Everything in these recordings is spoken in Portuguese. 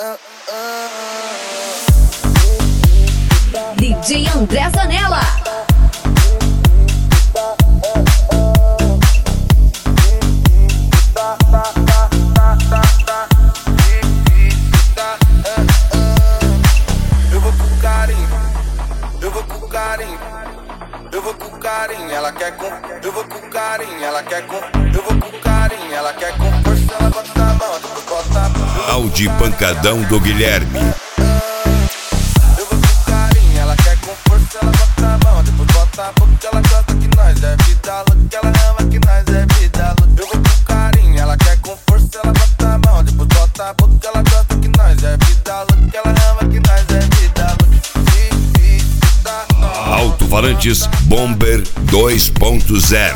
DJ André Zanella. Eu vou com carinho, eu vou com carinho, eu vou com carinho, ela quer com. Eu vou com carinho, ela quer com. Eu vou com carinho, ela quer com força, ela bota a mão, depois bota a mão. Áudio pancadão do Guilherme. Eu vou com carinho, ela quer com força, ela bota a mão, depois bota a boca, ela gosta que nós é vida louca, ela ama que nós é vida louca. Eu vou com carinho, ela quer com força, ela bota a mão, depois bota a boca, ela gosta que nós é vida louca, ela ama que nós é vida louca. Alto-falantes Bomber 2.0.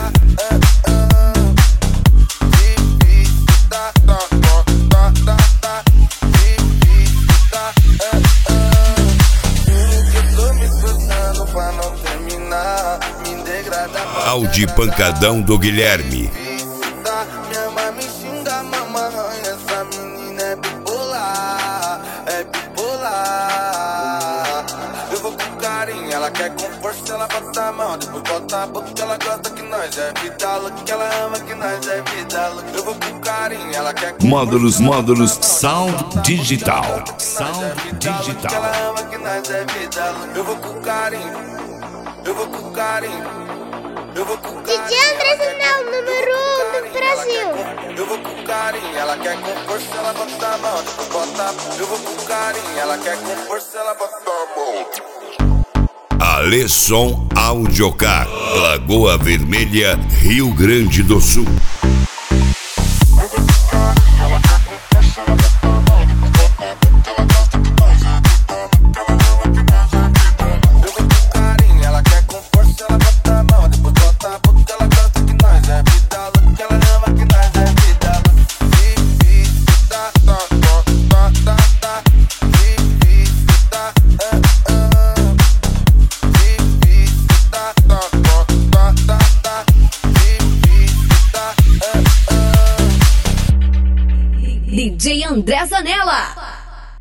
Áudio pancadão do Guilherme. Minha mãe me xinga, mamãe, essa menina é bipolar, é bipolar. Eu vou com carinho, ela quer com força, ela bota a mão, depois bota a boca, ela gosta que nós é vida louca, ela ama que nós é vida louca. Eu vou com carinho, ela quer com Módulos Sound Digital. ela ama que nós é vida louca. Eu vou com carinho, eu vou com carinho. Eu vou com carinho, DJ André Zanella, número 1 do Brasil. Eu vou com carinho, ela quer com força, ela bota a mão, depois bota a mão. Eu vou com carinho, ela quer com força, ela bota a mão. Aleson Audiocar, Lagoa Vermelha, Rio Grande do Sul. DJ André Zanella.